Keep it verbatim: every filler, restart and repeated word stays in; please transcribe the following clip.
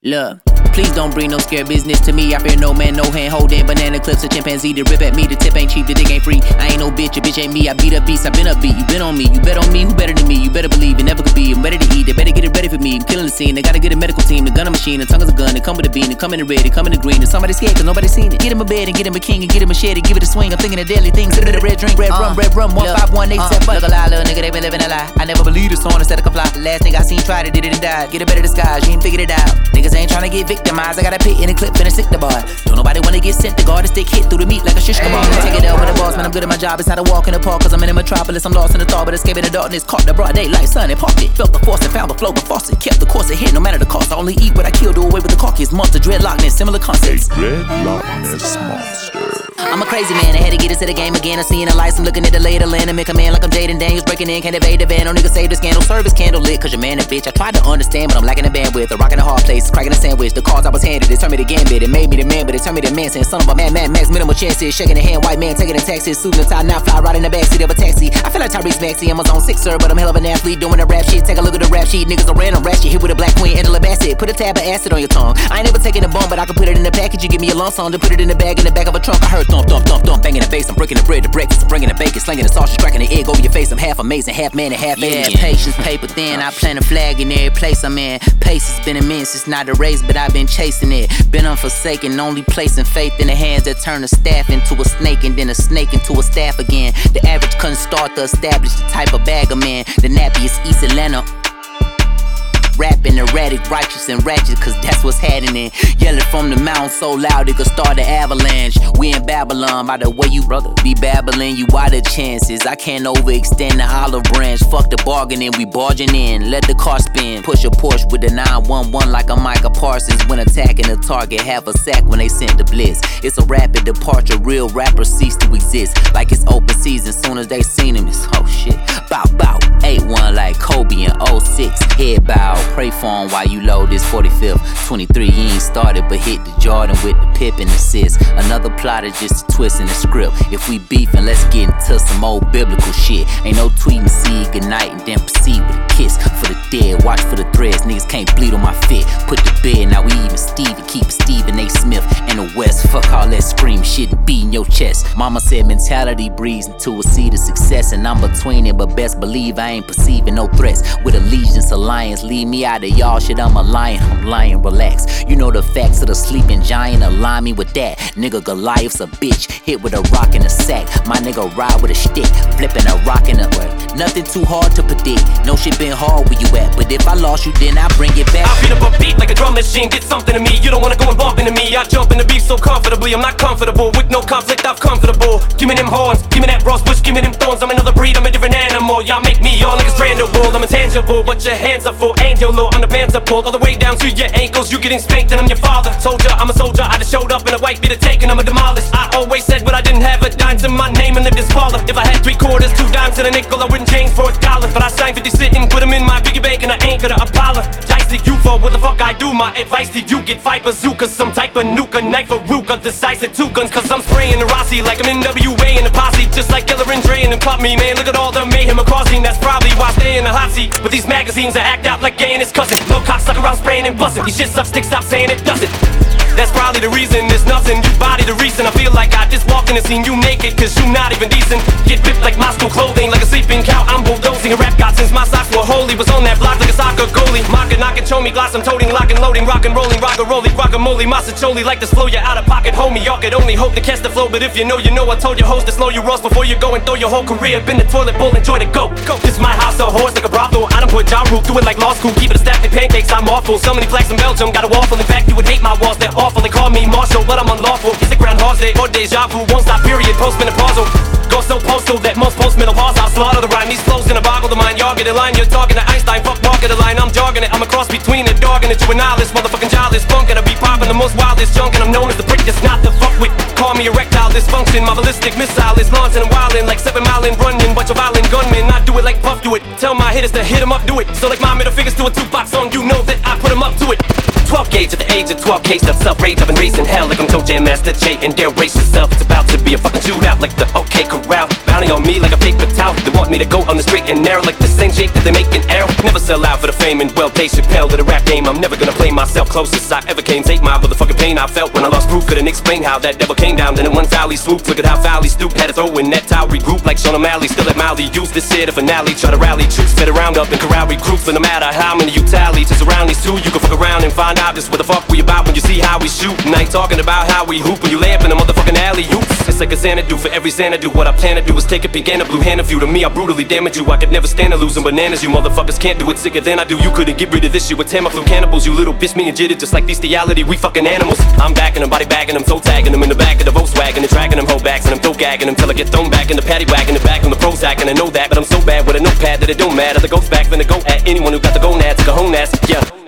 Look, please don't bring no scare business to me. I fear no man, no hand holding banana clips, a chimpanzee to rip at me. The tip ain't cheap, the dick ain't free. I ain't no bitch, a bitch ain't me. I beat up beast, I been up beat. You been on me, you bet on me. Who better than me? You better believe it never could be. I'm ready to eat, they better get it ready for me. I'm killing the scene, they gotta get a medical team. The gun a machine, the tongue is a gun. They come with a bean, they come in the red, they come in the green. And somebody scared cause nobody seen it. Get him a bed and get him a king and get him a shed and give it a swing. I'm thinking of deadly things. Sit in the red drink, red uh, rum, red rum. One five one eight uh, seven. Look a lie, little nigga, they been living a lie. I never believed this song instead of comply. The last nigga I seen tried it, did it and died. Get a better disguise, you ain't figured it out. Niggas ain't trying to get victimized. I got a pit in a clip, finna sick the bar. Don't nobody wanna get sent to guard. A stick hit through the meat like a shish kebab. Hey, take it out with the boss, man. I'm good at my job. It's not a walk in the park, cause I'm in a metropolis. I'm lost in the thought, but escaping the darkness. Caught the broad daylight, sun and parked it. Felt the force and found the flow, but faucet. Kept the course ahead, no matter the cost. I only eat what I kill, do away with the carcass. Monster, dreadlockness, similar concepts. A dreadlockness monster. I'm a crazy man, I had to get into the game again. I'm seeing the lights, I'm looking at the lay of the land. And make a man like I'm Jaden Daniels, breaking in, can't evade the van. No nigga save the scandal, service candle lit. Cause your man a bitch, I tried to understand, but I'm lacking the bandwidth. A rockin' a hard place, cracking a sandwich. The cards I was handed, it turned me to gambit. It made me the man, but it turned me to man. Saying son of a man, man, max, minimal chances. Shaking the hand, white man, taking the taxes. Suit and tie, now fly right in the backseat of a taxi. I feel like Tyrese Maxey, I'm a zone six, sir, but I'm hell of an athlete doing the rap shit. Take a look at the rap sheet, niggas are random rap shit. Hit with a black queen, Angela Bassett. Put a tab of acid on your tongue. I ain't never taking a bum, but I can put it in the package. You give me a lump song, to put it in the bag, in the back of a trunk. I heard thump, thump, thump, thump, banging the bass. I'm breaking the bread to breakfast. I'm bringing the bacon, slinging the sausage, cracking the egg over your face. I'm half amazing, half man and half alien. Yeah, patience, paper thin. I plant a flag in every place I'm in. Pace has been immense. It's not a race, but I've been chasing it. Been unforsaken, only placing faith in the hands that turn a staff into a snake and then a snake into a staff again. The average couldn't start to establish the type of bag I'm in. The nappy is East Atlanta. Rapping erratic, righteous and ratchet, cause that's what's happening. Yelling from the mountain so loud it could start an avalanche. We in Babylon, by the way you brother be babbling, you out of chances. I can't overextend the olive branch. Fuck the bargaining, we barging in. Let the car spin, push a Porsche with a nine one one like a Micah Parsons. When attacking a target, have a sack when they sent the blitz. It's a rapid departure, real rappers cease to exist. Like it's open season, soon as they seen him, it's oh shit. Bow bow, eight one like Kobe in oh six. Head bow, pray for him while you load this forty-fifth. twenty-three, he ain't started, but hit the Jordan with the pip and assist. Another plot is just a twist in the script. If we beefin', let's get into some old biblical shit. Ain't no tweeting, see goodnight and then proceed with a kiss. For the dead, watch for the threads. Niggas can't bleed on my fit. Put the bed, now we even Stevie. Keep Stephen A. Smith in the West. Fuck all that scream shit and beat in your chest. Mama said mentality breeds into a seed of success, and I'm between it, but best believe I ain't perceiving no threats. With allegiance, alliance, leave me out of y'all shit. I'm a lion, I'm lying, relax. You know the facts of the sleeping giant, align me with that. Nigga Goliath's a bitch, hit with a rock and a sack. My nigga ride with a stick, flipping a rock and a word. Nothing too hard to predict, no shit been hard where you at. But if I lost you, then I bring it back. I beat up a beat like a drum machine, get something to me. You don't wanna go and bump into me. I jump in the beat so comfortably, I'm not comfortable. With no conflict, I'm comfortable. Give me them horns, give me that rose bush, give me them thorns. I'm another breed, I'm a different animal. Y'all make me all niggas brandable. I'm intangible, but your hands are full. Angel low, I'm the pants are pulled all the way down to your ankles. You getting spanked and I'm your father. Soldier, I'm a soldier, I just showed up in a white beater taking, I'm a demolish. I always said what I didn't have, a dime to my name and lived this parlor. If I had three quarters, two dimes and a nickel, I wouldn't change for a dollar. But I signed fifty sitting, put them in my piggy bank and I ain't gonna apologize to you for what the fuck I do. My advice to you, get five bazookas, some type of nuke, a knife, a ruka, decisive two guns. Cause I'm spraying the Rossi like I'm in W A in the posse. Just like Killer and Dre and then pop me, man. Look at all the mayhem I'm causing, that's probably why I stay in the hot seat. With these magazines, I act out like gay and his cousin. No cocksucker around spraying and busting. These shit sucks, stick, stop saying it doesn't. That's probably the reason, there's nothing. You body the reason, I feel like I just walked in and seen you naked. Cause you not even decent. Get ripped like Moscow clothing, like a sleeping cow, I'm bulldozing. A rap god since my socks were holy. Was on that block like a soccer goalie. Mocking, knocking, show me glass, I'm toting, locking, loading. Rockin', rolling, rock-a-rolling, guacamole, massacholi. Like this flow, you're out of pocket, homie. Y'all could only hope to catch the flow. But if you know, you know, I told your host to slow your rolls before you go and throw your whole career. Been the toilet bowl, enjoy the go, go. This my house, a horse like a brothel. I done put Ja Rule through it like law school. Keep it a stack of pancakes, I'm awful. So many flags in Belgium, got a waffle. In fact, you would hate my walls, they're awful. They call me Marshall, but I'm unlawful. It's a Groundhog's Day or deja vu, won't stop period, postmenopausal. Go so postal that most postmen will pause. I'll slaughter the rhyme, these flows in a boggle the mind. Y'all get in line, you're talking to Einstein, fuck walking the line. I'm jogging it, I'm a cross between a dog and a juvenilist. Motherfucking childish punk, and I be popping the most wildest junk. And I'm known as the prick that's not the fuck with. Call me erectile dysfunction, my ballistic missile is launching and wildin' like seven mile in running. Bunch of violent gunmen, I do it like Puff do it. Tell my hitters to hit 'em up, do it. So like my middle fingers to a Tupac song, you know that I put 'em up to it. twelve gauge at the age of twelve, case of self-rage. I've been racing hell like I'm Toe Jam Master J. And dare race yourself, it's about to be a fucking shootout like the OK Corral. bounty on me like a paper towel. They want me to go on the straight and narrow like the same shape that they make an arrow. Never sell out for the fame and well, Dave Chappelle to the rap game. I'm never gonna play myself. Closest I ever came. Take my motherfucking pain I felt when I lost proof. Couldn't explain how that devil came down. Then in one foul he swooped. Look at how foul he stooped. Had to throw in that towel. Regroup like Sean O'Malley. Still at Mally. Use this here to finale. Try to rally troops. Better round up and corral recruits. But no matter how many you tally, to surround these two, you can fuck around and find out just what the fuck we about when you see how we shoot. And I ain't talking about how we hoop when you lay up in the motherfucking alley oops. It's like a Xanadu for every Xanadu. What I plan to do is take a peek and a blue hand of you. To me I brutally damage you. I could never stand to losing bananas. You motherfuckers can't do it sicker than I do. You couldn't get rid of this shit with Tamiflu cannibals. You little bitch me and jitted just like bestiality. We fucking animals. I'm backing them, body bagging them, toe tagging them in the back of the Volkswagen and dragging them whole backs and I'm toe gagging them till I get thrown back in the paddy wagon and back on the Prozac. And I know that, but I'm so bad with a notepad that it don't matter. The ghost back finna go at anyone who got the gonad to the hone ass. Yeah.